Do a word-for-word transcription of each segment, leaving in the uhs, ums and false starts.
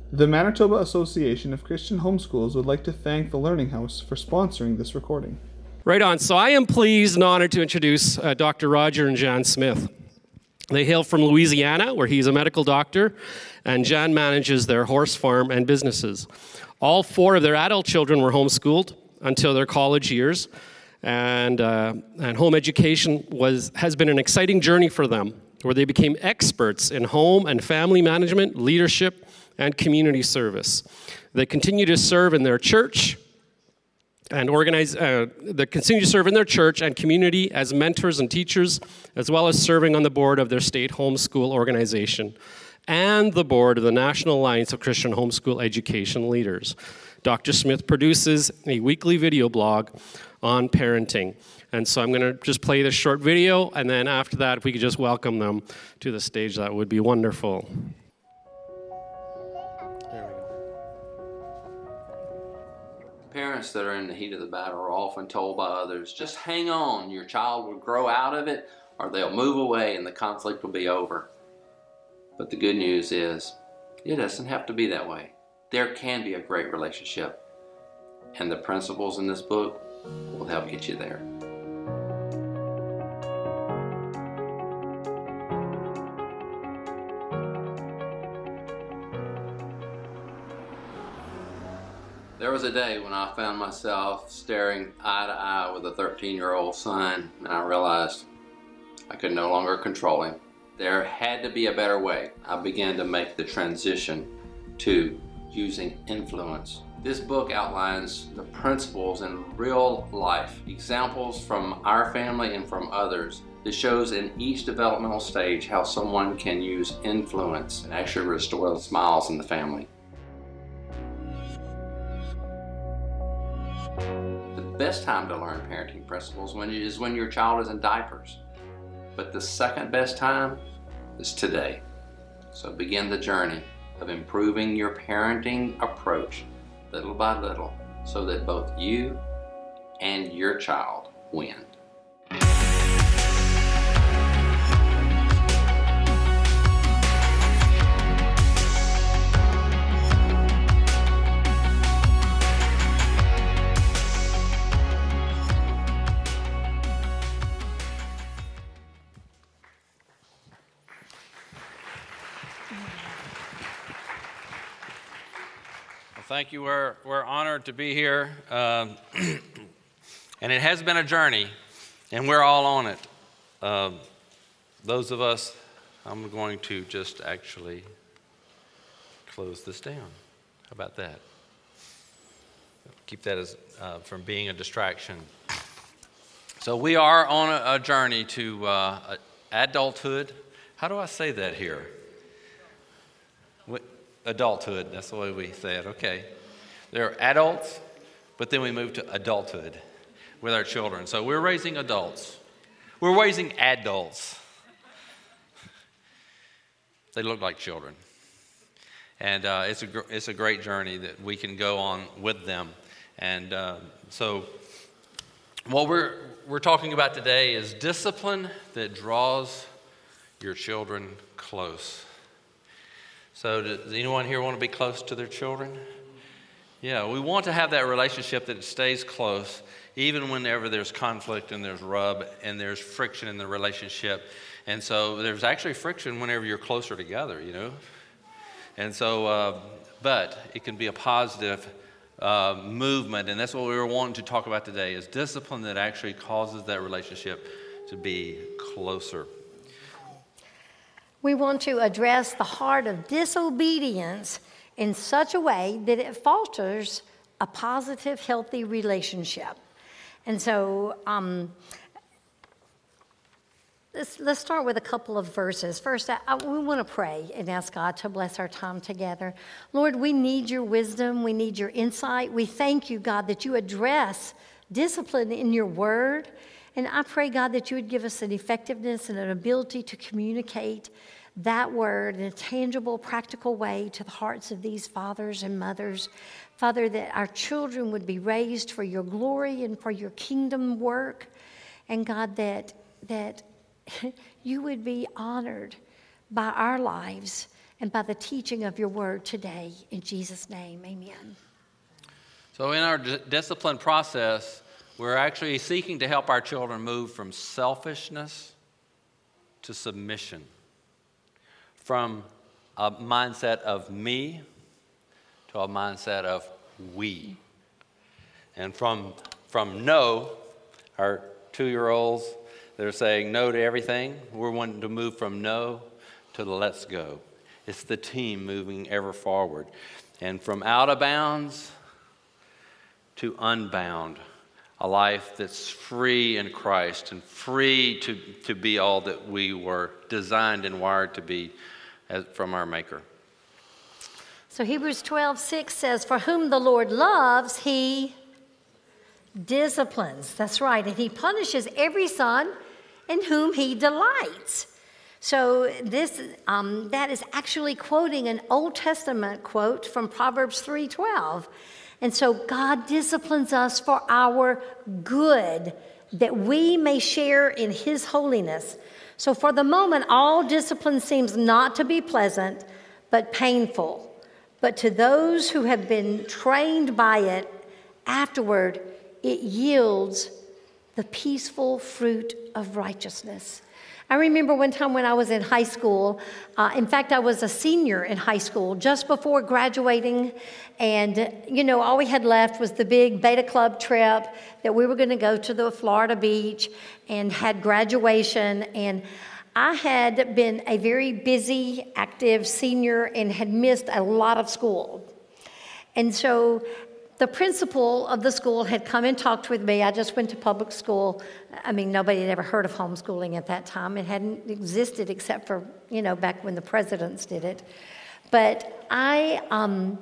The Manitoba Association of Christian Homeschools would like to thank the Learning House for sponsoring this recording. Right on. So I am pleased and honored to introduce uh, Doctor Roger and Jan Smith. They hail from Louisiana, where he's a medical doctor, and Jan manages their horse farm and businesses. All four of their adult children were homeschooled until their college years, and uh, and home education was has been an exciting journey for them, where they became experts in home and family management, leadership, and community service. They continue to serve in their church and organize, uh, they continue to serve in their church and community as mentors and teachers, as well as serving on the board of their state homeschool organization and the board of the National Alliance of Christian Homeschool Education Leaders. Doctor Smith produces a weekly video blog on parenting. And so I'm going to just play this short video, and then after that, if we could just welcome them to the stage, that would be wonderful. Parents that are in the heat of the battle are often told by others, just hang on, your child will grow out of it, or they'll move away and the conflict will be over. But the good news is, it doesn't have to be that way. There can be a great relationship, and the principles in this book will help get you there. There was a day when I found myself staring eye to eye with a thirteen-year-old son, and I realized I could no longer control him. There had to be a better way. I began to make the transition to using influence. This book outlines the principles in real life, examples from our family and from others. It shows in each developmental stage how someone can use influence and actually restore the smiles in the family. The best time to learn parenting principles when you, is when your child is in diapers. But the second best time is today. So begin the journey of improving your parenting approach little by little so that both you and your child win. Thank you. We're, we're honored to be here. Um, and it has been a journey, and we're all on it. Um, those of us, I'm going to just actually close this down. How about that? Keep that as uh, from being a distraction. So we are on a, a journey to uh, adulthood. How do I say that here? What? Adulthood, that's the way we say it, okay. They're adults, but then we move to adulthood with our children. So we're raising adults. We're raising adults. They look like children. And uh, it's, a, it's a great journey that we can go on with them. And uh, so what we're, we're talking about today is discipline that draws your children close. So does anyone here want to be close to their children? Yeah, we want to have that relationship that stays close, even whenever there's conflict and there's rub and there's friction in the relationship. And so there's actually friction whenever you're closer together, you know. And so, uh, but it can be a positive uh, movement, and that's what we were wanting to talk about today, is discipline that actually causes that relationship to be closer. We want to address the heart of disobedience in such a way that it fosters a positive, healthy relationship. And so um, let's, let's start with a couple of verses. First, I, I, we want to pray and ask God to bless our time together. Lord, we need your wisdom. We need your insight. We thank you, God, that you address discipline in your word. And I pray, God, that you would give us an effectiveness and an ability to communicate that word in a tangible, practical way to the hearts of these fathers and mothers. Father, that our children would be raised for your glory and for your kingdom work. And God, that, that you would be honored by our lives and by the teaching of your word today. In Jesus' name, amen. So in our d- discipline process, we're actually seeking to help our children move from selfishness to submission, from a mindset of me to a mindset of we. And from, from no, our two-year-olds, they're saying no to everything. We're wanting to move from no to the let's go. It's the team moving ever forward. And from out of bounds to unbound, a life that's free in Christ and free to, to be all that we were designed and wired to be as, from our Maker. So Hebrews twelve six says, for whom the Lord loves, he disciplines. That's right. And he punishes every son in whom he delights. So this um, that is actually quoting an Old Testament quote from Proverbs three twelve. And so God disciplines us for our good, that we may share in his holiness. So for the moment, all discipline seems not to be pleasant, but painful. But to those who have been trained by it, afterward, it yields the peaceful fruit of righteousness. I remember one time when I was in high school, uh, in fact, I was a senior in high school just before graduating, and, you know, all we had left was the big Beta Club trip that we were going to go to the Florida beach and had graduation, and I had been a very busy, active senior and had missed a lot of school. And so the principal of the school had come and talked with me. I just went to public school. I mean, nobody had ever heard of homeschooling at that time. It hadn't existed except for, you know, back when the presidents did it. But I, um,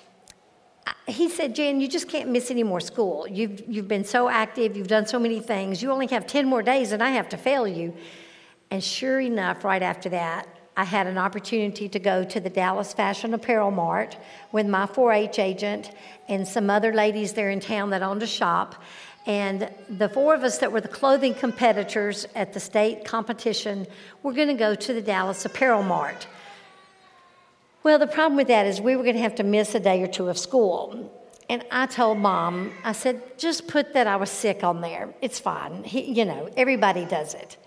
he said, Jan, you just can't miss any more school. You've, you've been so active. You've done so many things. You only have ten more days and I have to fail you. And sure enough, right after that, I had an opportunity to go to the Dallas Fashion Apparel Mart with my four H agent and some other ladies there in town that owned a shop. And the four of us that were the clothing competitors at the state competition were going to go to the Dallas Apparel Mart. Well, the problem with that is we were going to have to miss a day or two of school. And I told Mom, I said, just put that I was sick on there. It's fine. He, you know, everybody does it.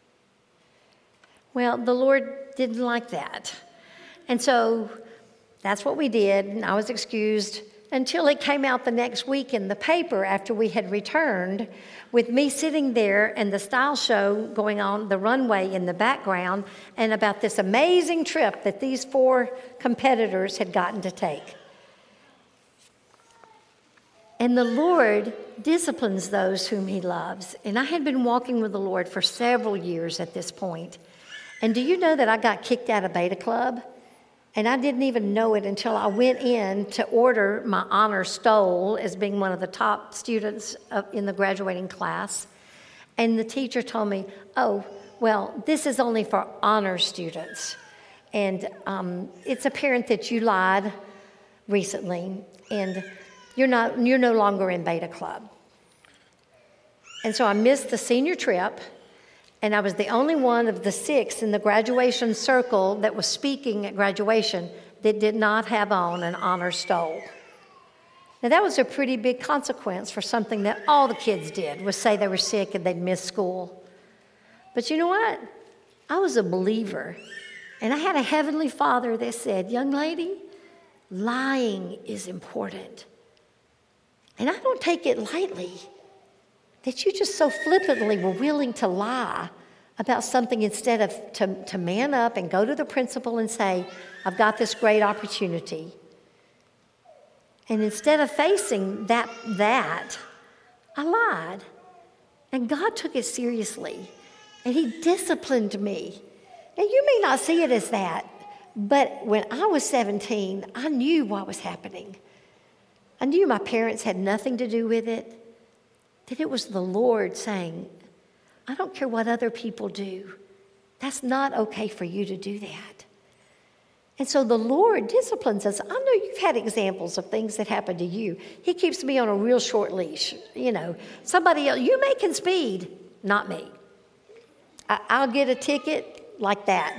Well, the Lord didn't like that. And so that's what we did, and I was excused until it came out the next week in the paper after we had returned, with me sitting there and the style show going on the runway in the background, and about this amazing trip that these four competitors had gotten to take. And the Lord disciplines those whom he loves. And I had been walking with the Lord for several years at this point. And do you know that I got kicked out of Beta Club? And I didn't even know it until I went in to order my honor stole as being one of the top students in the graduating class. And the teacher told me, oh, well, this is only for honor students. And um, it's apparent that you lied recently, and you're not, you're no longer in Beta Club. And so I missed the senior trip. And I was the only one of the six in the graduation circle that was speaking at graduation that did not have on an honor stole. Now, that was a pretty big consequence for something that all the kids did, was say they were sick and they'd miss school. But you know what? I was a believer. And I had a heavenly Father that said, young lady, lying is important. And I don't take it lightly that you just so flippantly were willing to lie about something instead of to, to man up and go to the principal and say, I've got this great opportunity. And instead of facing that, that, I lied. And God took it seriously. And he disciplined me. And you may not see it as that, but when I was seventeen, I knew what was happening. I knew my parents had nothing to do with it. That it was the Lord saying, I don't care what other people do. That's not okay for you to do that. And so the Lord disciplines us. I know you've had examples of things that happen to you. He keeps me on a real short leash. You know, somebody else, you making speed, not me. I, I'll get a ticket like that.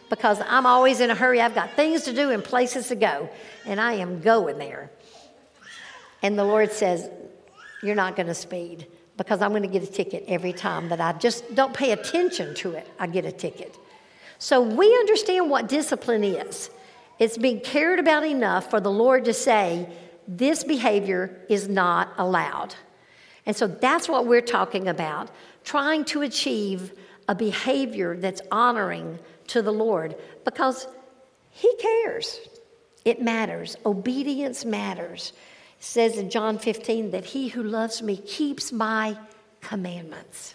because I'm always in a hurry. I've got things to do and places to go, and I am going there. And the Lord says, you're not going to speed, because I'm going to get a ticket every time that I just don't pay attention to it. I get a ticket. So we understand what discipline is. It's being cared about enough for the Lord to say, this behavior is not allowed. And so that's what we're talking about, trying to achieve a behavior that's honoring to the Lord, because He cares. It matters. Obedience matters. It says in John fifteen that he who loves me keeps my commandments.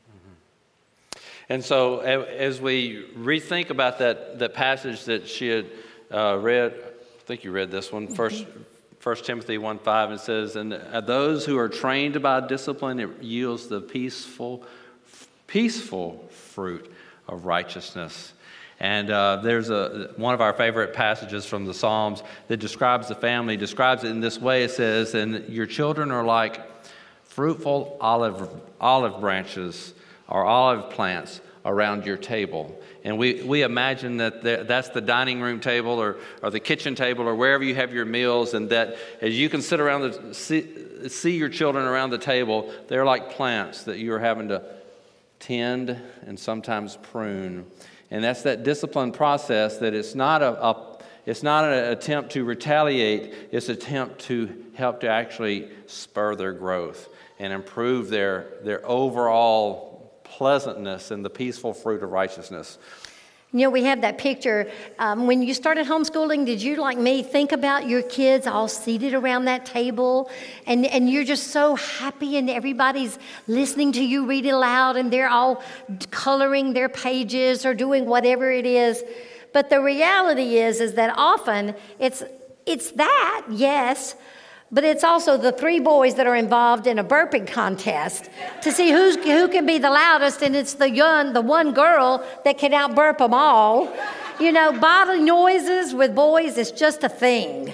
And so as we rethink about that, that passage that she had uh, read, I think you read this one, mm-hmm. First, First Timothy one five, it says, and those who are trained by discipline, it yields the peaceful, peaceful fruit of righteousness. And uh, there's a one of our favorite passages from the Psalms that describes the family, describes it in this way. It says, and your children are like fruitful olive olive branches or olive plants around your table. And we, we imagine that the, that's the dining room table or, or the kitchen table or wherever you have your meals, and that as you can sit around, the, see, see your children around the table, they're like plants that you're having to tend and sometimes prune. And that's that discipline process, that it's not a, a it's not an attempt to retaliate, it's an attempt to help to actually spur their growth and improve their, their overall pleasantness and the peaceful fruit of righteousness. You know, we have that picture. Um, when you started homeschooling, did you, like me, think about your kids all seated around that table? And, and you're just so happy, and everybody's listening to you read it aloud, and they're all coloring their pages or doing whatever it is. But the reality is, is that often it's it's that, yes, but it's also the three boys that are involved in a burping contest to see who's, who can be the loudest, and it's the young, the one girl that can out-burp them all. You know, bodily noises with boys is just a thing.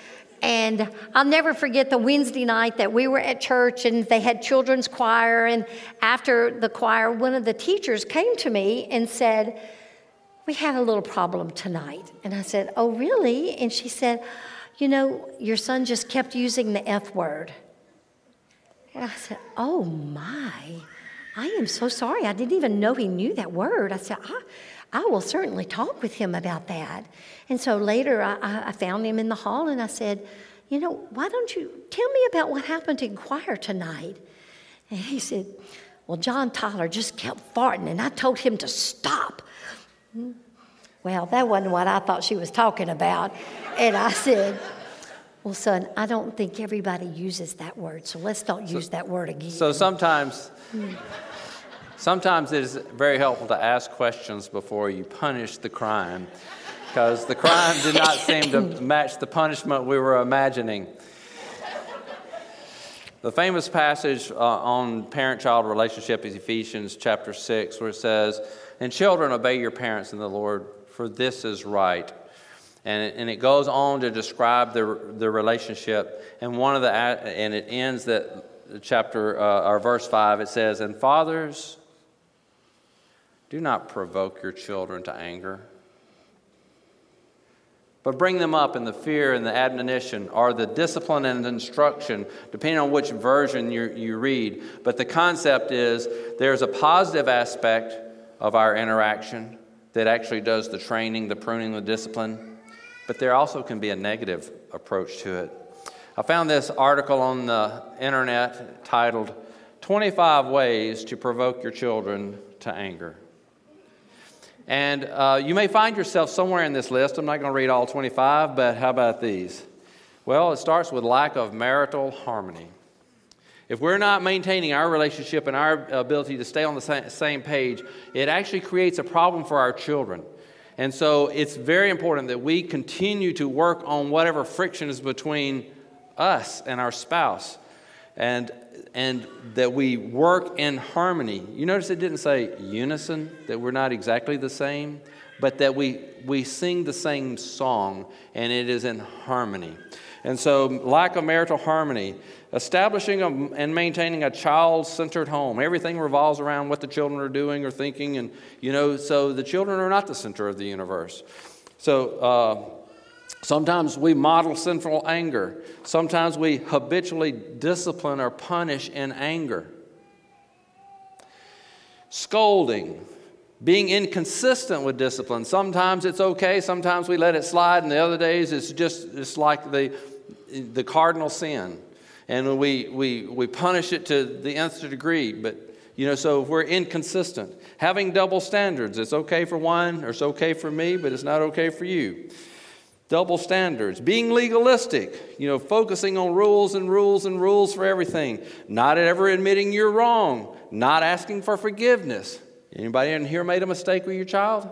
And I'll never forget the Wednesday night that we were at church and they had children's choir, and after the choir, one of the teachers came to me and said, we had a little problem tonight. And I said, oh, really? And she said, you know, your son just kept using the F word. And I said, oh my, I am so sorry. I didn't even know he knew that word. I said, I, I will certainly talk with him about that. And so later I, I found him in the hall and I said, you know, why don't you tell me about what happened in choir tonight? And he said, well, John Tyler just kept farting and I told him to stop. Well, that wasn't what I thought she was talking about. And I said, well, son, I don't think everybody uses that word, so let's not use so, that word again. So sometimes, sometimes it is very helpful to ask questions before you punish the crime, because the crime did not seem to match the punishment we were imagining. The famous passage uh, on parent-child relationship is Ephesians chapter six, where it says, and children, obey your parents in the Lord, for this is right. And it, and it goes on to describe the the relationship. And one of the and it ends that chapter uh, or verse five. It says, "And fathers, do not provoke your children to anger, but bring them up in the fear and the admonition, or the discipline and instruction, depending on which version you you read. But the concept is there's a positive aspect of our interaction that actually does the training, the pruning, the discipline. But there also can be a negative approach to it. I found this article on the internet titled, twenty-five Ways to Provoke Your Children to Anger. And uh, you may find yourself somewhere in this list. I'm not going to read all twenty-five, but how about these? Well, it starts with lack of marital harmony. If we're not maintaining our relationship and our ability to stay on the same page, it actually creates a problem for our children. And so it's very important that we continue to work on whatever friction is between us and our spouse, and and that we work in harmony. You notice it didn't say unison, that we're not exactly the same, but that we, we sing the same song, and it is in harmony. And so lack of marital harmony, establishing a, and maintaining a child-centered home. Everything revolves around what the children are doing or thinking. And, you know, so the children are not the center of the universe. So uh, sometimes we model sinful anger. Sometimes we habitually discipline or punish in anger. Scolding. Being inconsistent with discipline. Sometimes it's okay, sometimes we let it slide, and the other days it's just it's like the the cardinal sin. And we we we punish it to the nth degree. But you know, so if we're inconsistent. Having double standards. It's okay for one, or it's okay for me, but it's not okay for you. Double standards. Being legalistic, you know, focusing on rules and rules and rules for everything. Not ever admitting you're wrong. Not asking for forgiveness. Anybody in here made a mistake with your child?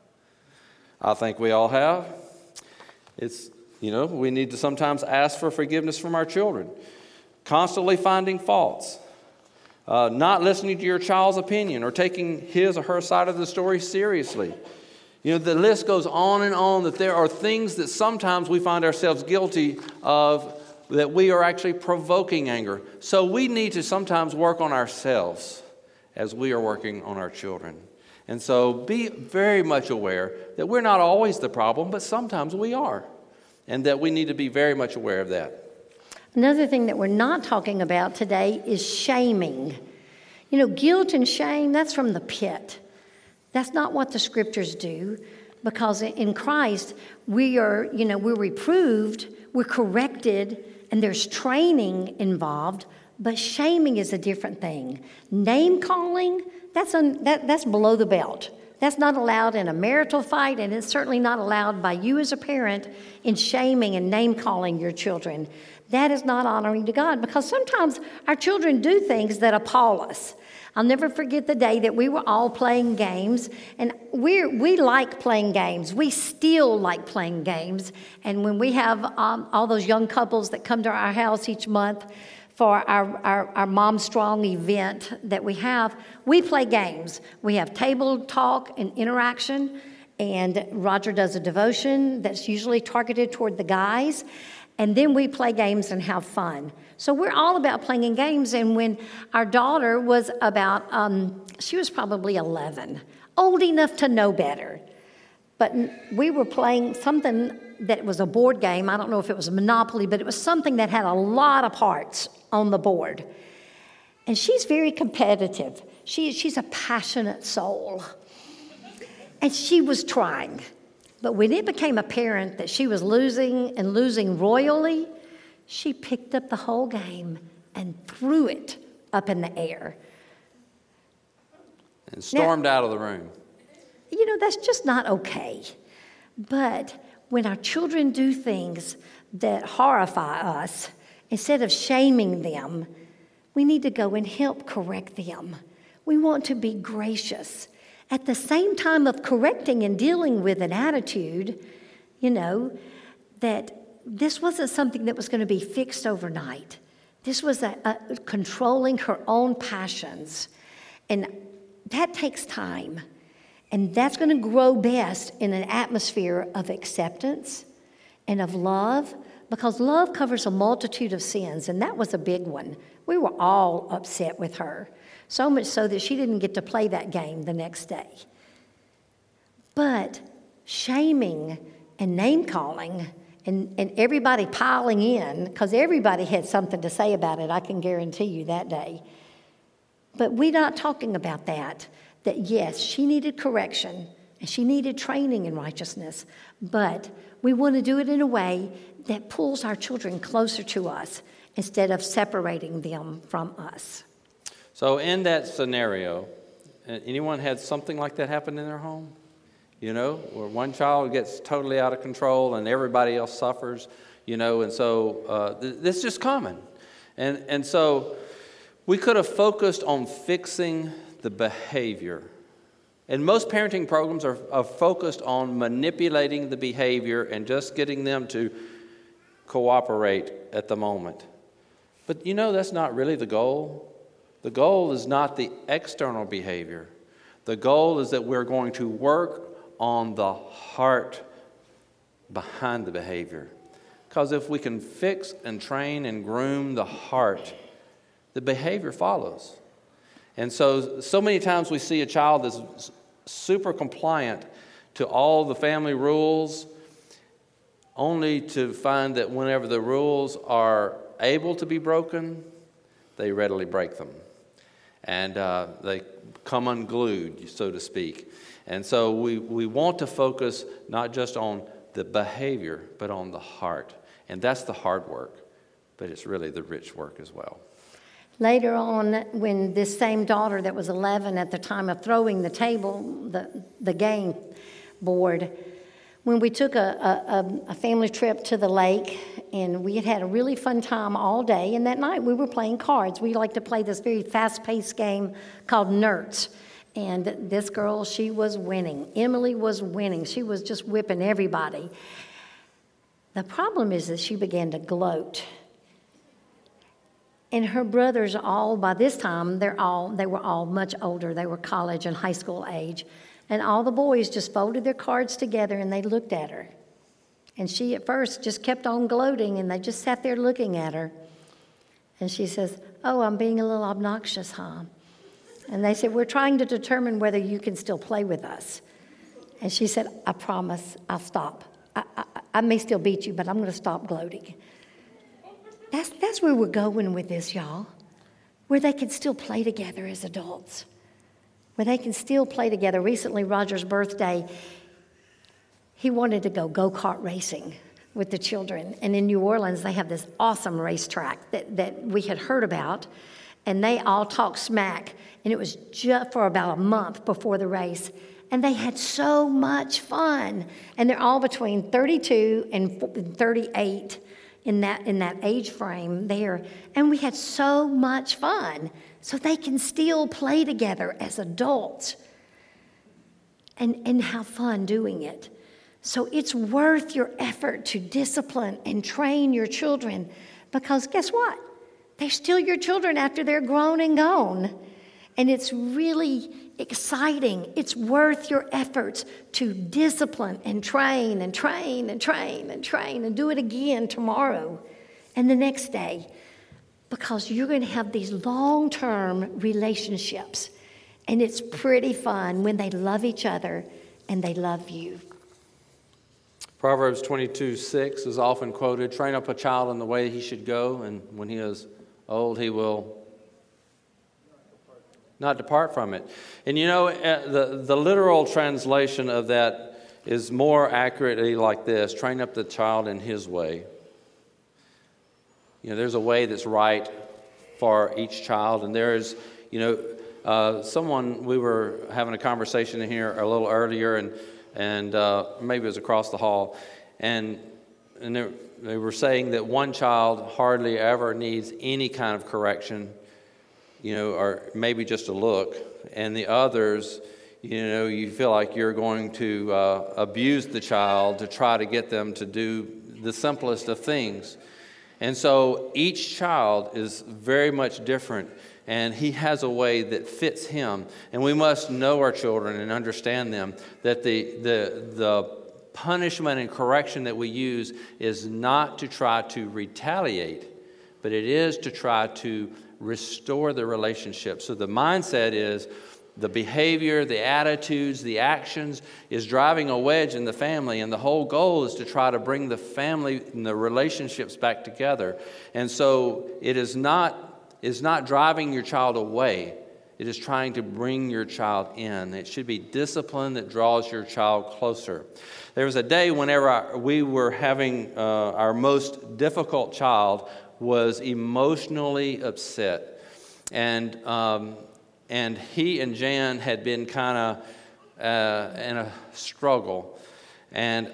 I think we all have. It's, you know, we need to sometimes ask for forgiveness from our children. Constantly finding faults. Uh, not listening to your child's opinion or taking his or her side of the story seriously. You know, the list goes on and on, that there are things that sometimes we find ourselves guilty of, that we are actually provoking anger. So we need to sometimes work on ourselves as we are working on our children. And so be very much aware that we're not always the problem, but sometimes we are. And that we need to be very much aware of that. Another thing that we're not talking about today is shaming. You know, guilt and shame, that's from the pit. That's not what the scriptures do, because in Christ, we are, you know, we're reproved, we're corrected, and there's training involved. But shaming is a different thing. Name calling, that's, un, that, that's below the belt. That's not allowed in a marital fight, and it's certainly not allowed by you as a parent in shaming and name calling your children. That is not honoring to God, because sometimes our children do things that appall us. I'll never forget the day that we were all playing games, and we we like playing games. We still like playing games. And when we have um, all those young couples that come to our house each month, for our, our, our Mom Strong event that we have, we play games. We have table talk and interaction, and Roger does a devotion that's usually targeted toward the guys, and then we play games and have fun. So we're all about playing games, and when our daughter was about, um, she was probably eleven, old enough to know better, but we were playing something that was a board game. I don't know if it was a Monopoly, but it was something that had a lot of parts on the board. And she's very competitive. She, she's a passionate soul. And she was trying. But when it became apparent that she was losing and losing royally, she picked up the whole game and threw it up in the air. And stormed now, out of the room. You know, that's just not okay. But when our children do things that horrify us, instead of shaming them, we need to go and help correct them. We want to be gracious. At the same time of correcting and dealing with an attitude, you know, that this wasn't something that was going to be fixed overnight. This was a, a controlling her own passions. And that takes time. And that's going to grow best in an atmosphere of acceptance and of love, because love covers a multitude of sins, and that was a big one. We were all upset with her, so much so that she didn't get to play that game the next day. But shaming and name-calling and, and everybody piling in, because everybody had something to say about it, I can guarantee you that day. But we're not talking about that. That yes, she needed correction and she needed training in righteousness, but we want to do it in a way that pulls our children closer to us instead of separating them from us. So in that scenario, anyone had something like that happen in their home? You know, where one child gets totally out of control and everybody else suffers, you know, and so uh, th- this is just common. And, and so we could have focused on fixing the behavior. And most parenting programs are, are focused on manipulating the behavior and just getting them to cooperate at the moment. But you know, that's not really the goal. The goal is not the external behavior. The goal is that we're going to work on the heart behind the behavior. Because if we can fix and train and groom the heart, the behavior follows. And so, so many times we see a child that's super compliant to all the family rules, only to find that whenever the rules are able to be broken, they readily break them. And uh, they come unglued, so to speak. And so we, we want to focus not just on the behavior, but on the heart. And that's the hard work, but it's really the rich work as well. Later on, when this same daughter that was eleven at the time of throwing the table, the, the game board, when we took a, a, a family trip to the lake, and we had had a really fun time all day, and that night we were playing cards. We like to play this very fast-paced game called Nerds. And this girl, she was winning. Emily was winning. She was just whipping everybody. The problem is that she began to gloat. And her brothers all, by this time, they're all, they were all much older. They were college and high school age. And all the boys just folded their cards together and they looked at her. And she at first just kept on gloating, and they just sat there looking at her. And she says, "Oh, I'm being a little obnoxious, huh?" And they said, "We're trying to determine whether you can still play with us." And she said, "I promise, I'll stop. I, I, I may still beat you, but I'm going to stop gloating." That's, that's where we're going with this, y'all. Where they can still play together as adults. Where they can still play together. Recently, Roger's birthday, he wanted to go go-kart racing with the children. And in New Orleans, they have this awesome racetrack that, that we had heard about. And they all talked smack. And it was just for about a month before the race. And they had so much fun. And they're all between thirty-two and thirty-eight in that, in that age frame there. And we had so much fun. So they can still play together as adults and, and have fun doing it. So it's worth your effort to discipline and train your children, because guess what? They're still your children after they're grown and gone. And it's really exciting. It's worth your efforts to discipline and train and train and train and train and do it again tomorrow and the next day, because you're going to have these long-term relationships. And it's pretty fun when they love each other and they love you. Proverbs twenty-two six is often quoted, "Train up a child in the way he should go, and when he is old, he will not depart from it." And you know, the, the literal translation of that is more accurately like this: train up the child in his way. You know, there's a way that's right for each child, and there is, you know, uh, someone, we were having a conversation in here a little earlier, and and uh, maybe it was across the hall, and and they, they were saying that one child hardly ever needs any kind of correction, you know, or maybe just a look, and the others, you know, you feel like you're going to uh, abuse the child to try to get them to do the simplest of things. And so each child is very much different, and he has a way that fits him. And we must know our children and understand them, that the the the punishment and correction that we use is not to try to retaliate, but it is to try to restore the relationship. So the mindset is the behavior, the attitudes, the actions is driving a wedge in the family, and the whole goal is to try to bring the family and the relationships back together. And so it is not, is not driving your child away. It is trying to bring your child in. It should be discipline that draws your child closer. There was a day whenever I, we were having uh, our most difficult child was emotionally upset. And um, And he and Jan had been kind of uh, in a struggle. And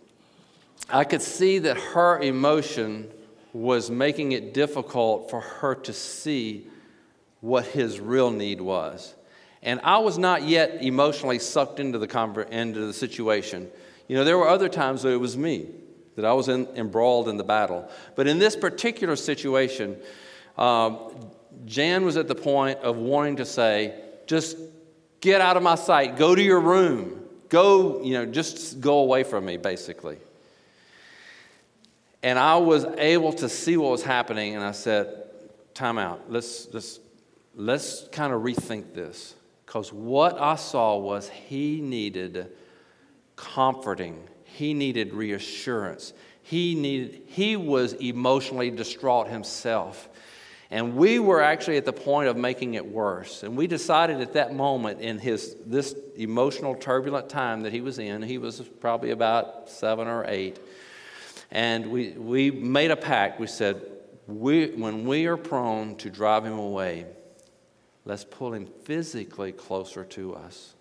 I could see that her emotion was making it difficult for her to see what his real need was. And I was not yet emotionally sucked into the conver- into the situation. You know, there were other times that it was me, that I was in, embroiled in the battle. But in this particular situation, um, Jan was at the point of wanting to say, just get out of my sight, go to your room, go, you know, just go away from me, basically. And I was able to see what was happening, and I said, time out. Let's, let's, let's kind of rethink this. Because what I saw was he needed comforting. He needed reassurance. He needed, he was emotionally distraught himself. And we were actually at the point of making it worse. And we decided at that moment in his this emotional, turbulent time that he was in, he was probably about seven or eight, and we, we made a pact. We said, we, when we are prone to drive him away, let's pull him physically closer to us.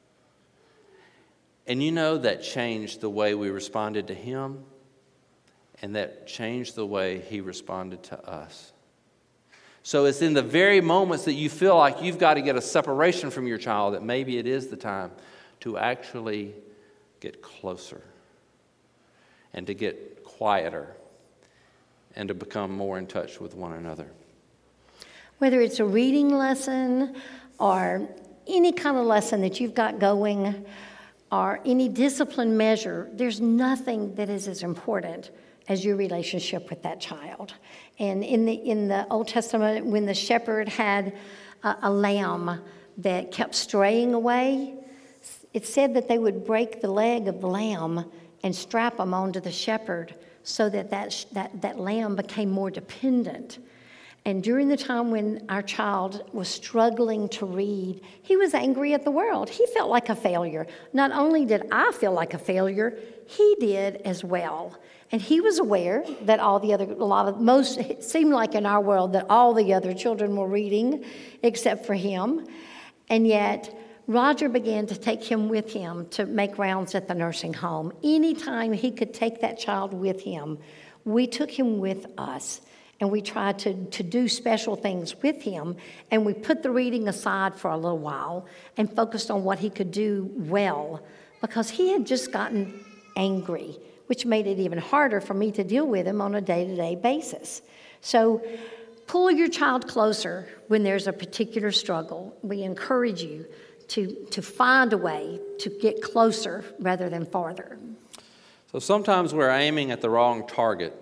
And you know, that changed the way we responded to him, and that changed the way he responded to us. So it's in the very moments that you feel like you've got to get a separation from your child that maybe it is the time to actually get closer and to get quieter and to become more in touch with one another. Whether it's a reading lesson or any kind of lesson that you've got going or any discipline measure, there's nothing that is as important as your relationship with that child. And in the in the Old Testament, when the shepherd had a, a lamb that kept straying away, it said that they would break the leg of the lamb and strap them onto the shepherd so that that, that that lamb became more dependent. And during the time when our child was struggling to read, he was angry at the world. He felt like a failure. Not only did I feel like a failure, he did as well. And he was aware that all the other, a lot of, most, it seemed like in our world that all the other children were reading except for him. And yet, Roger began to take him with him to make rounds at the nursing home. Anytime he could take that child with him, we took him with us. And we tried to, to do special things with him. And we put the reading aside for a little while and focused on what he could do well, because he had just gotten angry, which made it even harder for me to deal with him on a day-to-day basis. So pull your child closer when there's a particular struggle. We encourage you to, to find a way to get closer rather than farther. So sometimes we're aiming at the wrong target.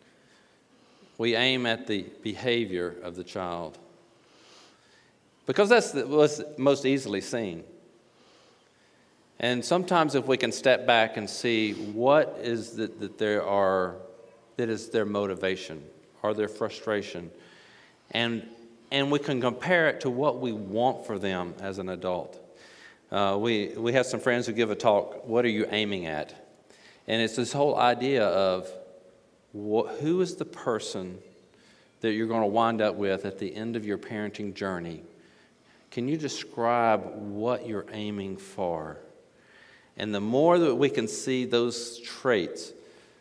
We aim at the behavior of the child, because that's what's most easily seen. And sometimes if we can step back and see what is that, that there are, that is their motivation or their frustration, and and we can compare it to what we want for them as an adult. Uh, we we have some friends who give a talk, "What are you aiming at?" And it's this whole idea of what, who is the person that you're going to wind up with at the end of your parenting journey? Can you describe what you're aiming for? And the more that we can see those traits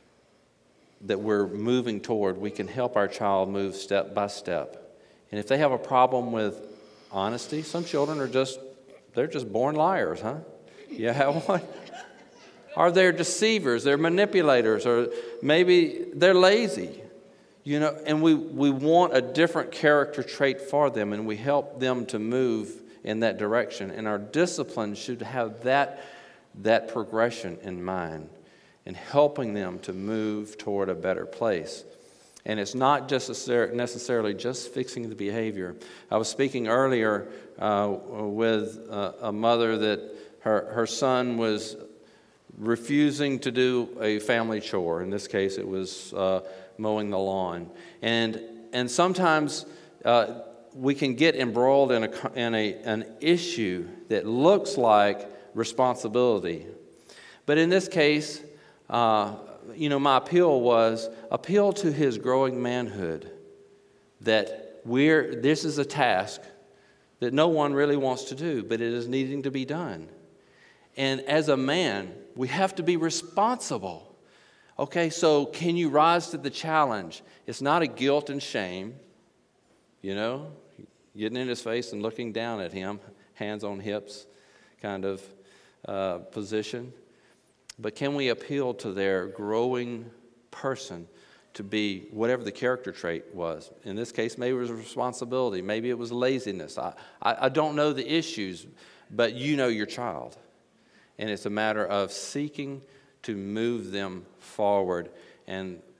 that we're moving toward, we can help our child move step by step. And if they have a problem with honesty, some children are just, they're just born liars, huh? You have one? Or they're deceivers, they're manipulators, or maybe they're lazy. You know, and we, we want a different character trait for them, and we help them to move in that direction. And our discipline should have that, that progression in mind, and helping them to move toward a better place. And it's not just necessarily just fixing the behavior. I was speaking earlier uh, with uh, a mother that her, her son was refusing to do a family chore. In this case, it was uh, mowing the lawn. And and sometimes uh, we can get embroiled in a in a an issue that looks like responsibility. But in this case, uh, you know, my appeal was appeal to his growing manhood, that we're this is a task that no one really wants to do, but it is needing to be done. And as a man, we have to be responsible. Okay, so can you rise to the challenge? It's not a guilt and shame, you know, getting in his face and looking down at him, hands on hips kind of uh, position. But can we appeal to their growing person to be whatever the character trait was? In this case, maybe it was responsibility. Maybe it was laziness. I, I, I don't know the issues, but you know your child. And it's a matter of seeking to move them forward and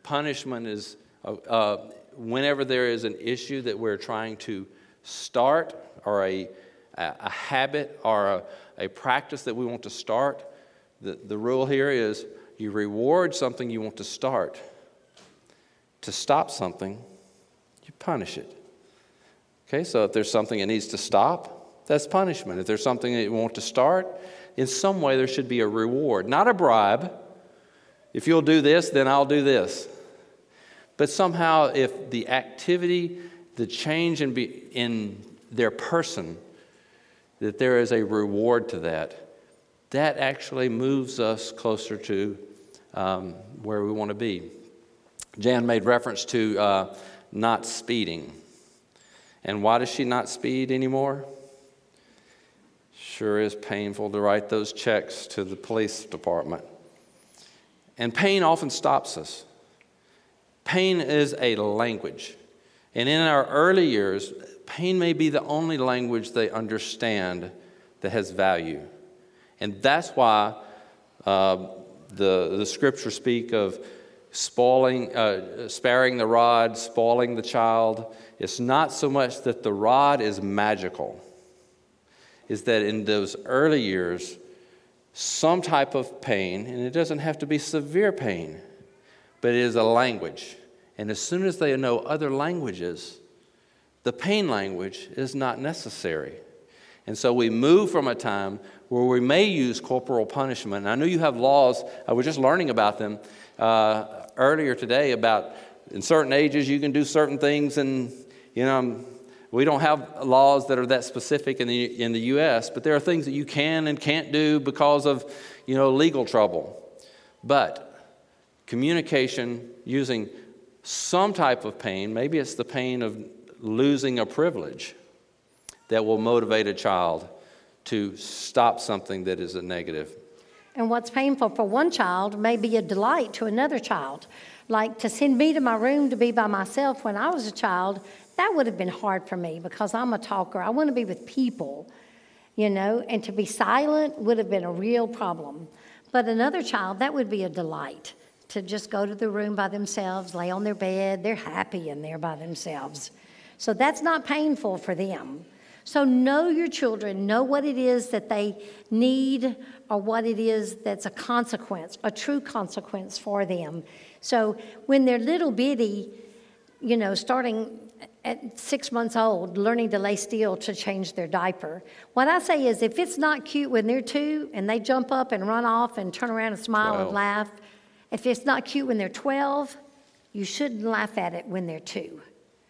punishment is, uh, uh, whenever there is an issue that we're trying to start, or a, a habit, or a, a practice that we want to start, the, the rule here is you reward something you want to start. To stop something, you punish it. Okay, so if there's something that needs to stop, that's punishment. If there's something that you want to start, in some way there should be a reward, not a bribe. If you'll do this, then I'll do this. But somehow if the activity, the change in, be, in their person, that there is a reward to that, that actually moves us closer to um, where we want to be. Jan made reference to uh, not speeding. And why does she not speed anymore? Sure is painful to write those checks to the police department. And pain often stops us. Pain is a language. And in our early years, pain may be the only language they understand that has value. And that's why uh, the, the scriptures speak of spoiling, uh, sparing the rod, spoiling the child. It's not so much that the rod is magical. It's that in those early years, some type of pain, and it doesn't have to be severe pain, but it is a language. And as soon as they know other languages, the pain language is not necessary. And so we move from a time where we may use corporal punishment. And I know you have laws. I was just learning about them uh, earlier today about in certain ages you can do certain things. And, you know, we don't have laws that are that specific in the in the U S, but there are things that you can and can't do because of, you know, legal trouble. But communication using some type of pain, maybe it's the pain of losing a privilege, that will motivate a child to stop something that is a negative. And what's painful for one child may be a delight to another child. Like to send me to my room to be by myself when I was a child, that would have been hard for me because I'm a talker. I want to be with people, you know, and to be silent would have been a real problem. But another child, that would be a delight to just go to the room by themselves, lay on their bed. They're happy in there by themselves. So that's not painful for them. So know your children, know what it is that they need or what it is that's a consequence, a true consequence for them. So when they're little bitty, you know, starting at six months old, learning to lay still to change their diaper, what I say is if it's not cute when they're two and they jump up and run off and turn around and smile twelve. And laugh, if it's not cute when they're twelve, you shouldn't laugh at it when they're two.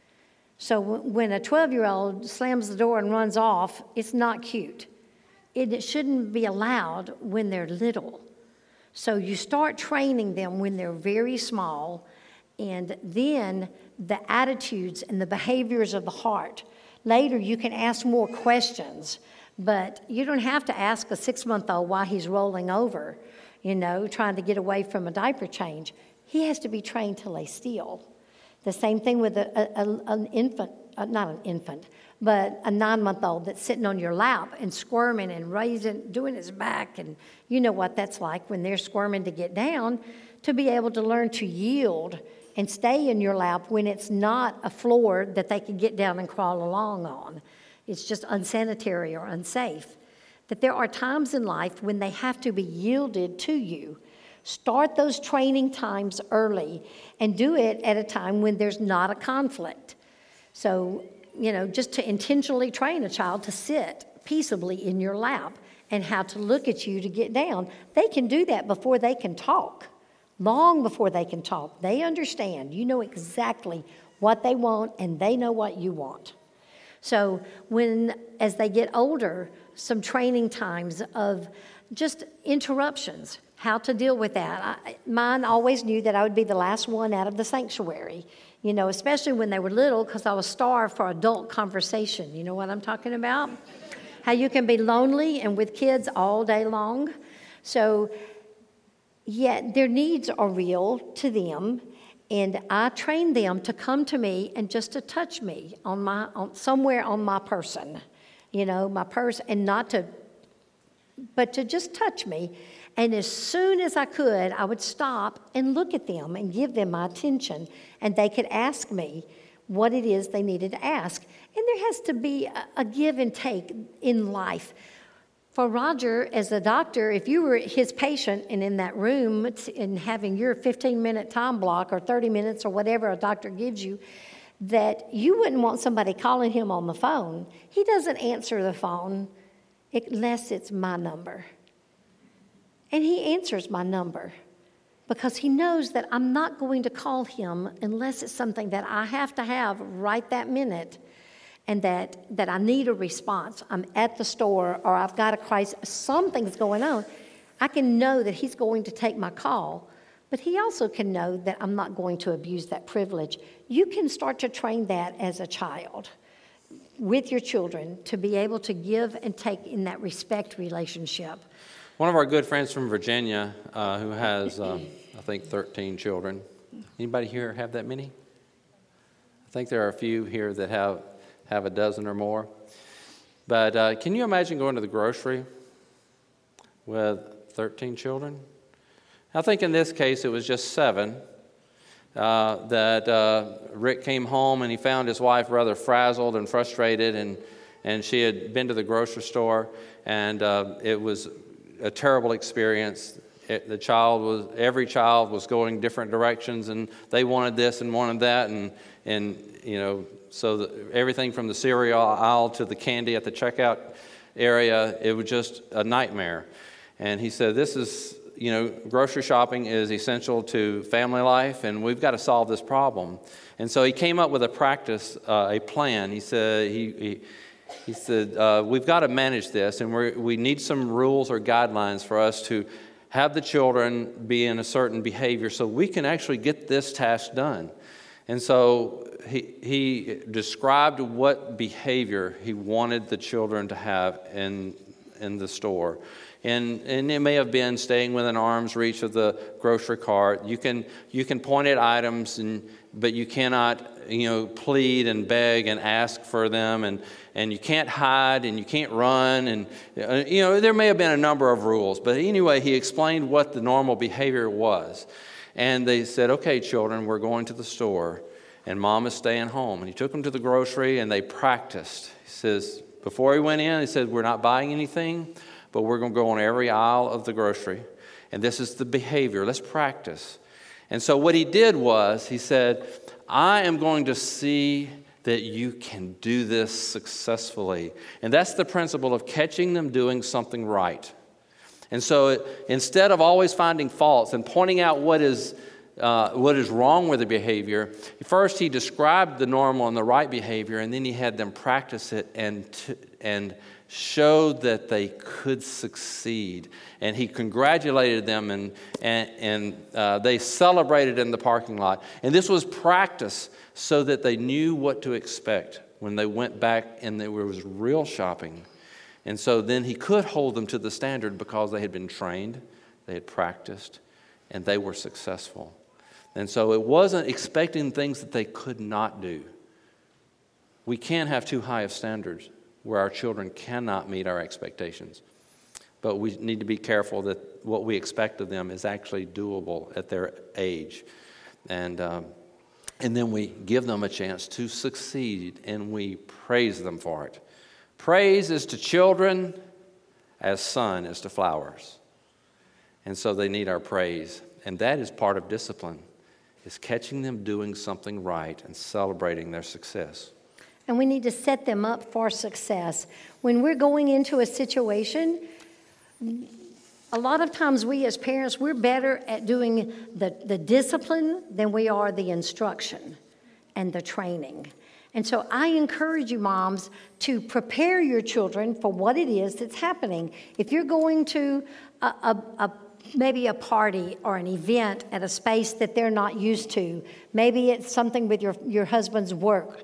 So when a twelve-year-old slams the door and runs off, it's not cute. It shouldn't be allowed when they're little. So you start training them when they're very small, and then the attitudes and the behaviors of the heart. Later, you can ask more questions, but you don't have to ask a six-month-old why he's rolling over, you know, trying to get away from a diaper change. He has to be trained to lay still. The same thing with a, a, an infant, uh, not an infant, but a nine-month-old that's sitting on your lap and squirming and raising, doing his back, and you know what that's like when they're squirming to get down, to be able to learn to yield and stay in your lap when it's not a floor that they can get down and crawl along on. It's just unsanitary or unsafe. That there are times in life when they have to be yielded to you. Start those training times early and do it at a time when there's not a conflict. So, you know, just to intentionally train a child to sit peaceably in your lap and how to look at you to get down. They can do that before they can talk, long before they can talk. They understand. You know exactly what they want and they know what you want. So when, as they get older, some training times of just interruptions, how to deal with that. I, mine always knew that I would be the last one out of the sanctuary, you know, especially when they were little because I was starved for adult conversation. You know what I'm talking about? How you can be lonely and with kids all day long. So, yet their needs are real to them, and I train them to come to me and just to touch me on my on, somewhere on my person, you know, my purse, and not to, but to just touch me. And as soon as I could, I would stop and look at them and give them my attention. And they could ask me what it is they needed to ask. And there has to be a, a give and take in life. For Roger, as a doctor, if you were his patient and in that room and having your fifteen-minute time block or thirty minutes or whatever a doctor gives you, that you wouldn't want somebody calling him on the phone. He doesn't answer the phone unless it's my number. And he answers my number because he knows that I'm not going to call him unless it's something that I have to have right that minute and that, that I need a response. I'm at the store or I've got a crisis, something's going on. I can know that he's going to take my call, but he also can know that I'm not going to abuse that privilege. You can start to train that as a child with your children to be able to give and take in that respect relationship. One of our good friends from Virginia uh, who has, um, I think, thirteen children. Anybody here have that many? I think there are a few here that have, have a dozen or more. But uh, can you imagine going to the grocery with thirteen children? I think in this case it was just seven. Uh, that uh, Rick came home and he found his wife rather frazzled and frustrated, and, and she had been to the grocery store, and uh, it was a terrible experience. It, the child was, every child was going different directions, and they wanted this and wanted that, and, and you know, so the, everything from the cereal aisle to the candy at the checkout area, it was just a nightmare. And he said, this is, you know, grocery shopping is essential to family life, and we've got to solve this problem. And so he came up with a practice, uh, a plan. He said, he, he He said, uh, we've got to manage this, and we we need some rules or guidelines for us to have the children be in a certain behavior so we can actually get this task done. And so he, he described what behavior he wanted the children to have in, in the store. And, and it may have been staying within arm's reach of the grocery cart. You can, you can point at items, and, but you cannot, you know, plead and beg and ask for them, and, and you can't hide and you can't run. And, uh, you know, there may have been a number of rules. But anyway, he explained what the normal behavior was. And they said, okay, children, we're going to the store, and Mom is staying home. And he took them to the grocery, and they practiced. He says, before he went in, he said, we're not buying anything, but we're going to go on every aisle of the grocery. And this is the behavior. Let's practice. And so what he did was, he said, I am going to see that you can do this successfully. And that's the principle of catching them doing something right. And so it, instead of always finding faults and pointing out what is uh, what is wrong with the behavior, first he described the normal and the right behavior, and then he had them practice it and t- and showed that they could succeed. And he congratulated them, and and, and uh, they celebrated in the parking lot. And this was practice so that they knew what to expect when they went back and there was real shopping. And so then he could hold them to the standard because they had been trained, they had practiced, and they were successful. And so it wasn't expecting things that they could not do. We can't have too high of standards where our children cannot meet our expectations. But we need to be careful that what we expect of them is actually doable at their age. And, um, and then we give them a chance to succeed, and we praise them for it. Praise is to children as sun is to flowers. And so they need our praise. And that is part of discipline, is catching them doing something right and celebrating their success. And we need to set them up for success. When we're going into a situation, a lot of times we as parents, we're better at doing the, the discipline than we are the instruction and the training. And so I encourage you, moms, to prepare your children for what it is that's happening. If you're going to a, a, a maybe a party or an event at a space that they're not used to, maybe it's something with your, your husband's work,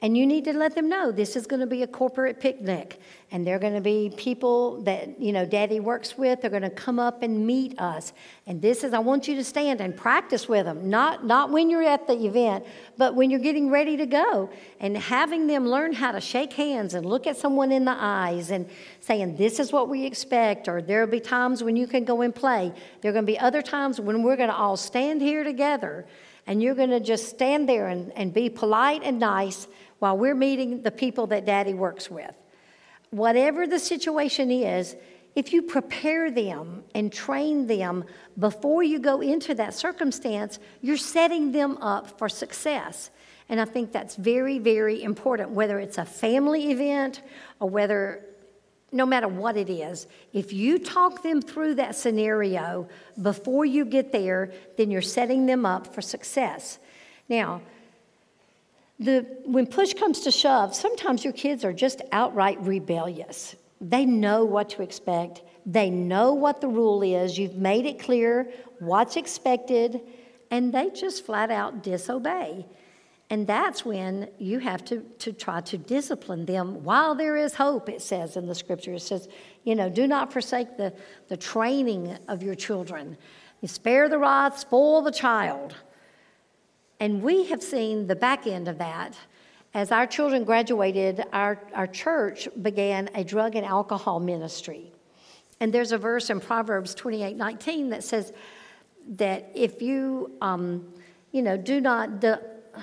And you need to let them know this is going to be a corporate picnic. And they're going to be people that, you know, Daddy works with. They're going to come up and meet us. And this is, I want you to stand and practice with them. Not, not when you're at the event, but when you're getting ready to go. And having them learn how to shake hands and look at someone in the eyes and saying, this is what we expect. Or there'll be times when you can go and play. There are going to be other times when we're going to all stand here together. And you're going to just stand there and, and be polite and nice while we're meeting the people that Daddy works with. Whatever the situation is, if you prepare them and train them before you go into that circumstance, you're setting them up for success. And I think that's very, very important, whether it's a family event or whether, no matter what it is, if you talk them through that scenario before you get there, then you're setting them up for success. Now, The, when push comes to shove, sometimes your kids are just outright rebellious. They know what to expect. They know what the rule is. You've made it clear what's expected, and they just flat out disobey. And that's when you have to, to try to discipline them while there is hope, it says in the scripture. It says, you know, do not forsake the, the training of your children. You spare the rod, spoil the child. And we have seen the back end of that. As our children graduated, our, our church began a drug and alcohol ministry. And there's a verse in Proverbs twenty-eight nineteen that says that if you, um, you know, do not, di-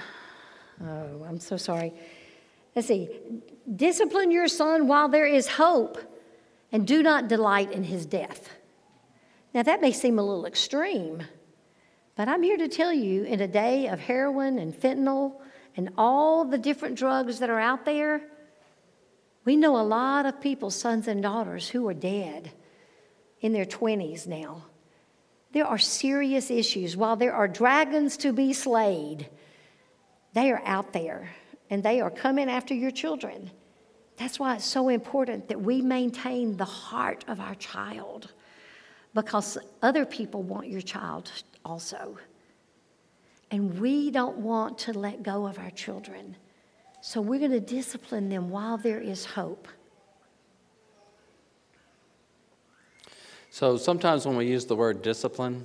oh, I'm so sorry. Let's see. Discipline your son while there is hope, and do not delight in his death. Now, that may seem a little extreme. But I'm here to tell you, in a day of heroin and fentanyl and all the different drugs that are out there, we know a lot of people's sons and daughters who are dead in their twenties now. There are serious issues. While there are dragons to be slayed, they are out there, and they are coming after your children. That's why it's so important that we maintain the heart of our child, because other people want your child also. And we don't want to let go of our children. So we're going to discipline them while there is hope. So sometimes when we use the word discipline,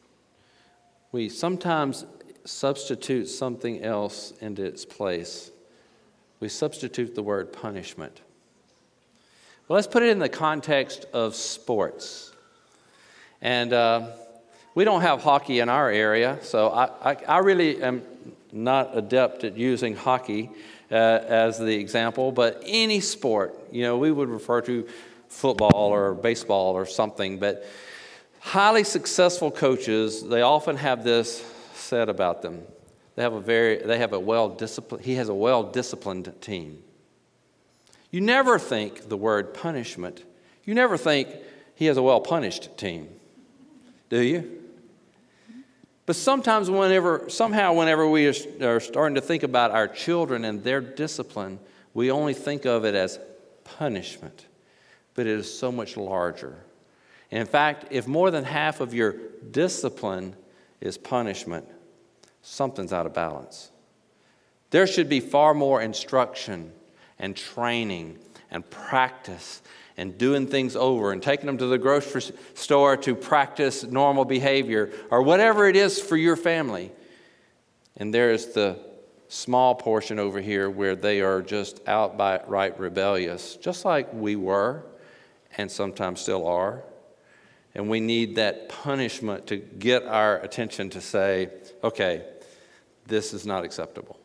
we sometimes substitute something else into its place. We substitute the word punishment. Well, let's put it in the context of sports. And uh, we don't have hockey in our area, so I, I, I really am not adept at using hockey uh, as the example, but any sport, you know, we would refer to football or baseball or something, but highly successful coaches, they often have this said about them. They have a very, they have a well-disciplined, he has a well-disciplined team. You never think the word punishment. You never think he has a well-punished team, do you? But sometimes whenever, somehow whenever we are starting to think about our children and their discipline, we only think of it as punishment. But it is so much larger. And in fact, if more than half of your discipline is punishment, something's out of balance. There should be far more instruction and training and practice and doing things over and taking them to the grocery store to practice normal behavior or whatever it is for your family. And there is the small portion over here where they are just outright rebellious, just like we were and sometimes still are. And we need that punishment to get our attention to say, okay, this is not acceptable.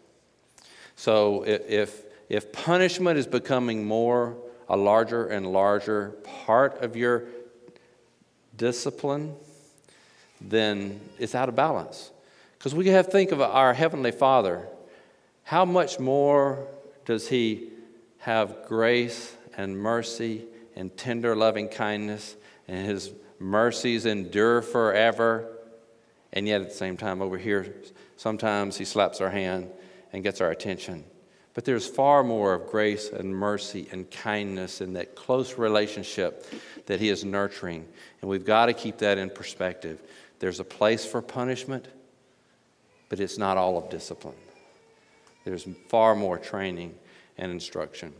So if, if punishment is becoming more, a larger and larger part of your discipline, then it's out of balance. Because we have to think of our Heavenly Father. How much more does He have grace and mercy and tender loving kindness, and His mercies endure forever? And yet at the same time over here, sometimes He slaps our hand and gets our attention. But there's far more of grace and mercy and kindness in that close relationship that He is nurturing. And we've got to keep that in perspective. There's a place for punishment, but it's not all of discipline. There's far more training and instruction.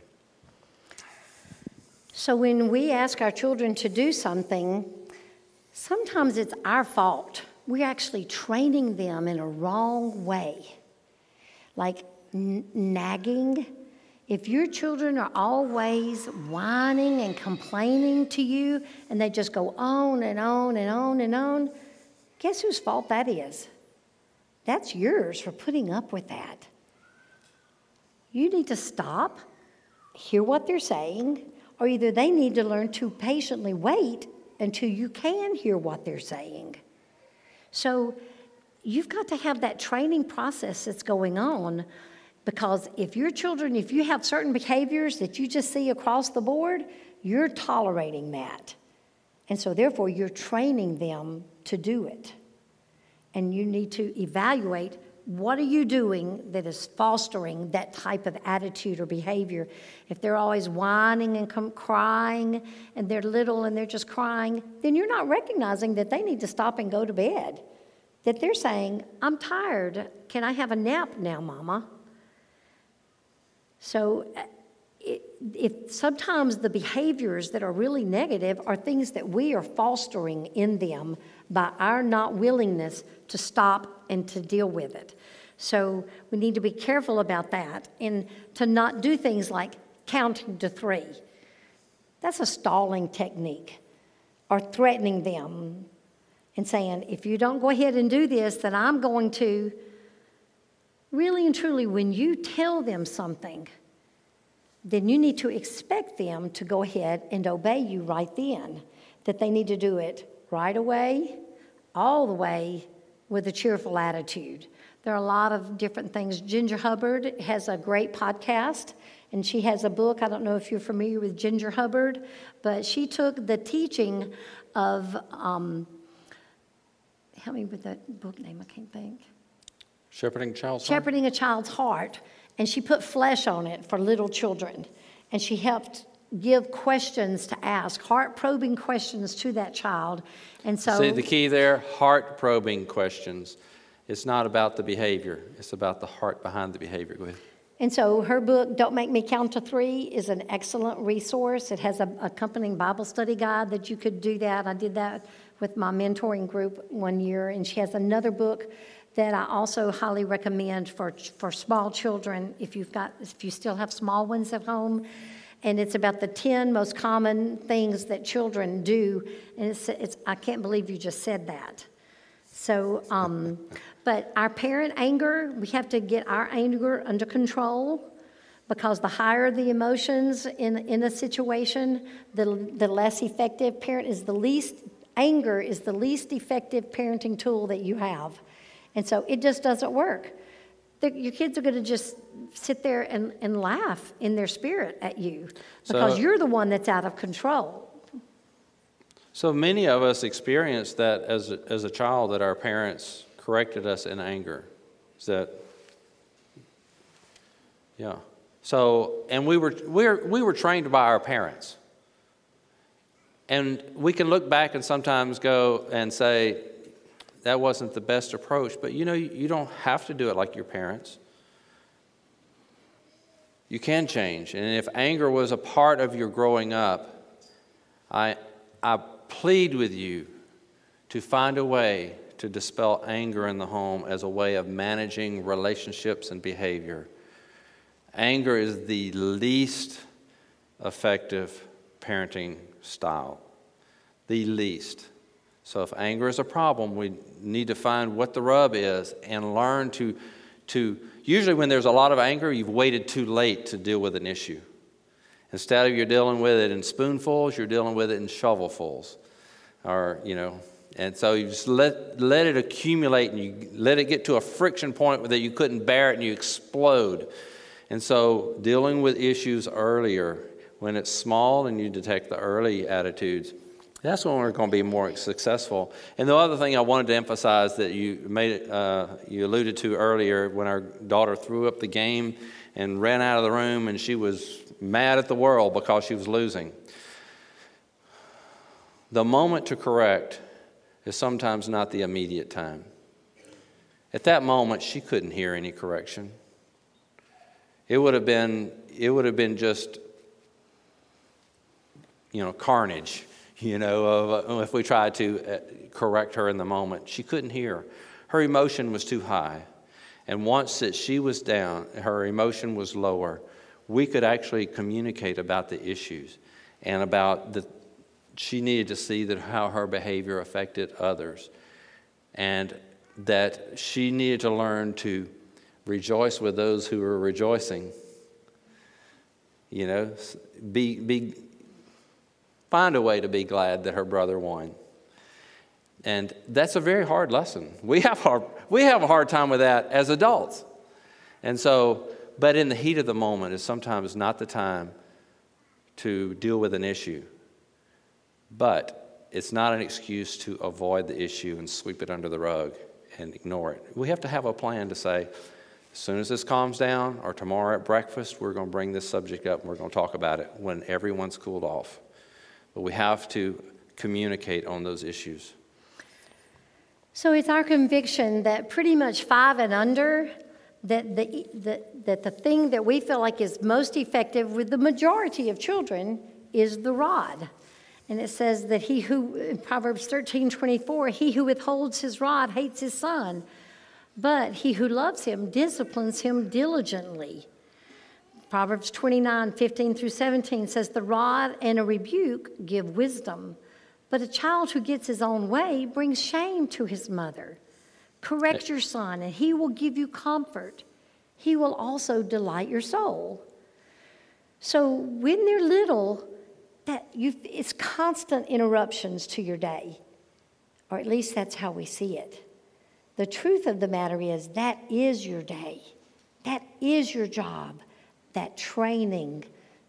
So when we ask our children to do something, sometimes it's our fault. We're actually training them in a wrong way. Like n- nagging. If your children are always whining and complaining to you and they just go on and on and on and on, guess whose fault that is? That's yours for putting up with that. You need to stop, hear what they're saying, or either they need to learn to patiently wait until you can hear what they're saying. So you've got to have that training process that's going on, because if your children, if you have certain behaviors that you just see across the board, you're tolerating that. And so therefore you're training them to do it. And you need to evaluate, what are you doing that is fostering that type of attitude or behavior? If they're always whining and com- crying and they're little and they're just crying, then you're not recognizing that they need to stop and go to bed. That they're saying, I'm tired. Can I have a nap now, Mama? So it, if sometimes the behaviors that are really negative are things that we are fostering in them by our not willingness to stop and to deal with it. So we need to be careful about that and to not do things like counting to three. That's a stalling technique. Or threatening them and saying, if you don't go ahead and do this, then I'm going to. Really and truly, when you tell them something, then you need to expect them to go ahead and obey you right then. That they need to do it right away, all the way, with a cheerful attitude. There are a lot of different things. Ginger Hubbard has a great podcast, and she has a book. I don't know if you're familiar with Ginger Hubbard, but she took the teaching of, um, help me with that book name, I can't think. Shepherding a Child's Heart? Shepherding a Child's Heart. And she put flesh on it for little children. And she helped give questions to ask, heart-probing questions to that child. And so, see the key there, heart-probing questions. It's not about the behavior. It's about the heart behind the behavior. Go ahead. And so her book, Don't Make Me Count to Three, is an excellent resource. It has an accompanying Bible study guide that you could do that. I did that with my mentoring group one year. And she has another book that I also highly recommend for for small children if you've got if you still have small ones at home. And it's about the ten most common things that children do. And it's, it's I can't believe you just said that. So, um, but our parent anger, we have to get our anger under control, because the higher the emotions in in a situation, the the less effective parent is the least anger is the least effective parenting tool that you have. And so it just doesn't work. The, your kids are going to just sit there and, and laugh in their spirit at you because So- you're the one that's out of control. So many of us experienced that as a, as a child, that our parents corrected us in anger. Is that, yeah. So, and we were, we were, we were trained by our parents. And we can look back and sometimes go and say, that wasn't the best approach, but you know, you, you don't have to do it like your parents. You can change. And if anger was a part of your growing up, I, I plead with you to find a way to dispel anger in the home as a way of managing relationships and behavior. Anger is the least effective parenting style. The least. So if anger is a problem, we need to find what the rub is and learn to, to, usually when there's a lot of anger, you've waited too late to deal with an issue. Instead of you're dealing with it in spoonfuls, you're dealing with it in shovelfuls. Or, you know, and so you just let, let it accumulate and you let it get to a friction point that you couldn't bear it and you explode. And so dealing with issues earlier, when it's small and you detect the early attitudes, that's when we're going to be more successful. And the other thing I wanted to emphasize that you made it, uh, you alluded to earlier, when our daughter threw up the game and ran out of the room and she was mad at the world because she was losing. The moment to correct is sometimes not the immediate time. At that moment, she couldn't hear any correction. it would have been, it would have been just, you know, carnage, you know, of, uh, if we tried to uh, correct her in the moment. She couldn't hear. Her emotion was too high. And once that she was down, her emotion was lower, we could actually communicate about the issues and about the, she needed to see that how her behavior affected others, and that she needed to learn to rejoice with those who were rejoicing. You know, be, be, find a way to be glad that her brother won. And that's a very hard lesson. We have hard, we have a hard time with that as adults. And so, but in the heat of the moment is sometimes not the time to deal with an issue. But it's not an excuse to avoid the issue and sweep it under the rug and ignore it. We have to have a plan to say, as soon as this calms down, or tomorrow at breakfast, we're going to bring this subject up and we're going to talk about it when everyone's cooled off. But we have to communicate on those issues. So it's our conviction that pretty much five and under, that the, the, that the thing that we feel like is most effective with the majority of children is the rod. And it says that he who, in Proverbs thirteen twenty-four, he who withholds his rod hates his son, but he who loves him disciplines him diligently. Proverbs twenty-nine fifteen through seventeen says, the rod and a rebuke give wisdom, but a child who gets his own way brings shame to his mother. Correct your son, and he will give you comfort. He will also delight your soul. So when they're little, that you, it's constant interruptions to your day, or at least that's how we see it. The truth of the matter is that is your day. That is your job. That training,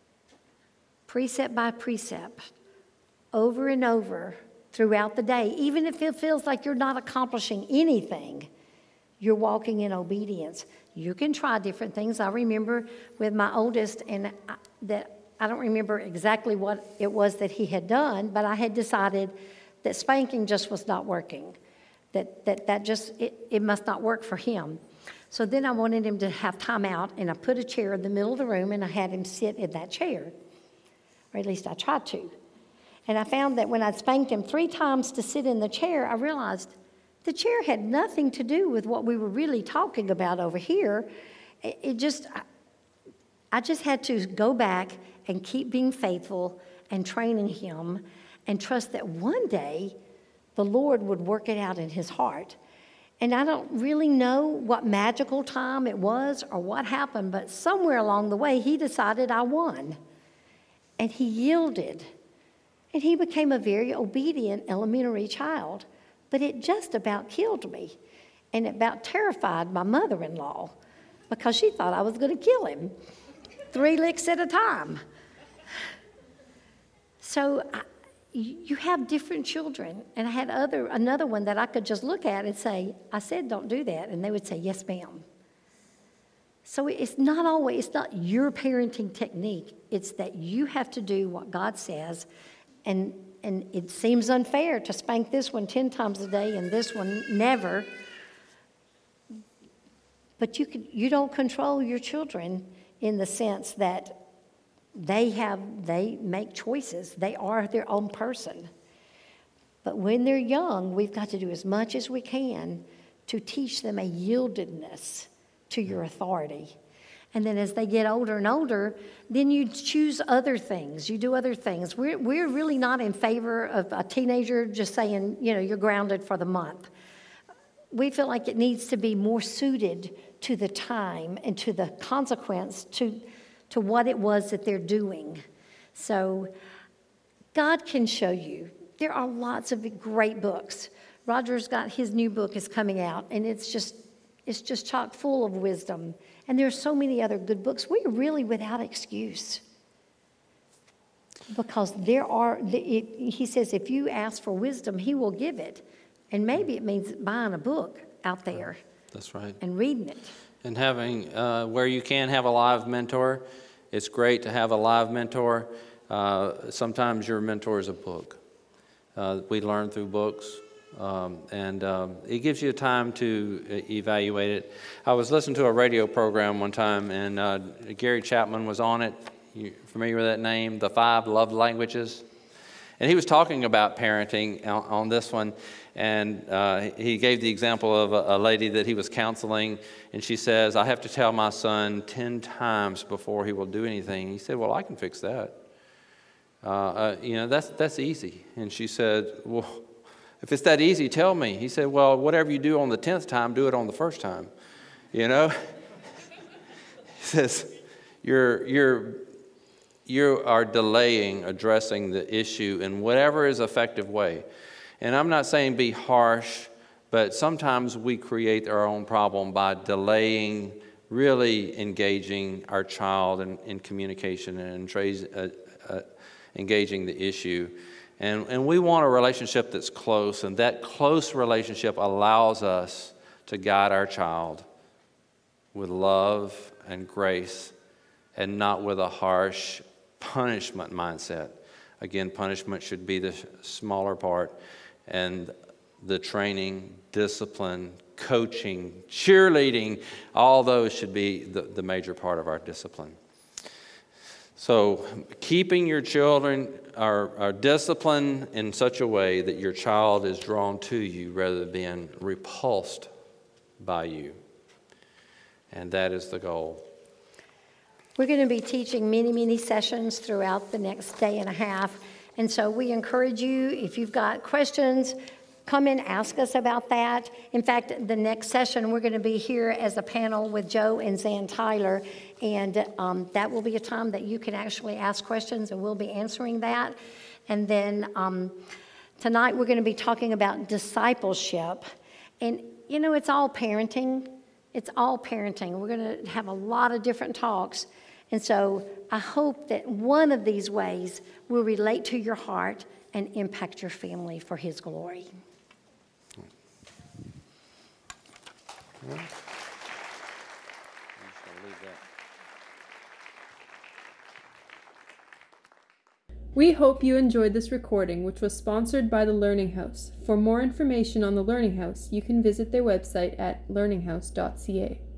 precept by precept, over and over throughout the day, even if it feels like you're not accomplishing anything, you're walking in obedience. You can try different things. I remember with my oldest, and I, that I don't remember exactly what it was that he had done, but I had decided that spanking just was not working, that that, that just, it, it must not work for him. So then I wanted him to have time out, and I put a chair in the middle of the room, and I had him sit in that chair, or at least I tried to. And I found that when I spanked him three times to sit in the chair, I realized the chair had nothing to do with what we were really talking about over here. It, it just, I, I just had to go back and keep being faithful and training him and trust that one day the Lord would work it out in his heart. And I don't really know what magical time it was or what happened, but somewhere along the way he decided I won. And he yielded. And he became a very obedient elementary child. But it just about killed me. And it about terrified my mother-in-law because she thought I was going to kill him three licks at a time. So I, you have different children. And I had other another one that I could just look at and say, I said don't do that. And they would say, yes, ma'am. So it's not always, it's not your parenting technique. It's that you have to do what God says. And and it seems unfair to spank this one ten times a day and this one never. But you could, you don't control your children in the sense that they have they make choices. They are their own person. But when they're young, we've got to do as much as we can to teach them a yieldedness to your authority. And then as they get older and older, then you choose other things. You do other things. We're, we're really not in favor of a teenager just saying, you know, you're grounded for the month. We feel like it needs to be more suited to the time and to the consequence, to, to what it was that they're doing. So God can show you. There are lots of great books. Roger's got his new book is coming out, and it's just it's just chock full of wisdom. And there are so many other good books. We're really without excuse. Because there are, it, he says, if you ask for wisdom, he will give it. And maybe it means buying a book out there. That's right. And reading it. And having, uh, where you can have a live mentor, it's great to have a live mentor. Uh, sometimes your mentor is a book. Uh, we learn through books. Um, and um, it gives you time to uh, evaluate it. I was listening to a radio program one time, and uh, Gary Chapman was on it. You familiar with that name? The Five Love Languages? And he was talking about parenting on, on this one, and uh, he gave the example of a, a lady that he was counseling, and she says, I have to tell my son ten times before he will do anything. He said, well, I can fix that. Uh, uh, you know, that's that's easy. And she said, well, if it's that easy, tell me. He said, well, whatever you do on the tenth time, do it on the first time. You know? He says, you're, you're, you are delaying addressing the issue in whatever is effective way. And I'm not saying be harsh, but sometimes we create our own problem by delaying really engaging our child in, in communication and trace, uh, uh, engaging the issue. And, and we want a relationship that's close, and that close relationship allows us to guide our child with love and grace and not with a harsh punishment mindset. Again, punishment should be the smaller part, and the training, discipline, coaching, cheerleading, all those should be the, the major part of our discipline. So keeping your children are, are disciplined in such a way that your child is drawn to you rather than being repulsed by you. And that is the goal. We're going to be teaching many, many sessions throughout the next day and a half. And so we encourage you, if you've got questions, come and ask us about that. In fact, the next session, we're going to be here as a panel with Joe and Zan Tyler, and um, that will be a time that you can actually ask questions, and we'll be answering that. And then um, tonight, we're going to be talking about discipleship. And, you know, it's all parenting. It's all parenting. We're going to have a lot of different talks. And so I hope that one of these ways will relate to your heart and impact your family for His glory. Yeah. We hope you enjoyed this recording, which was sponsored by the Learning House. For more information on the Learning House, you can visit their website at learning house dot c a.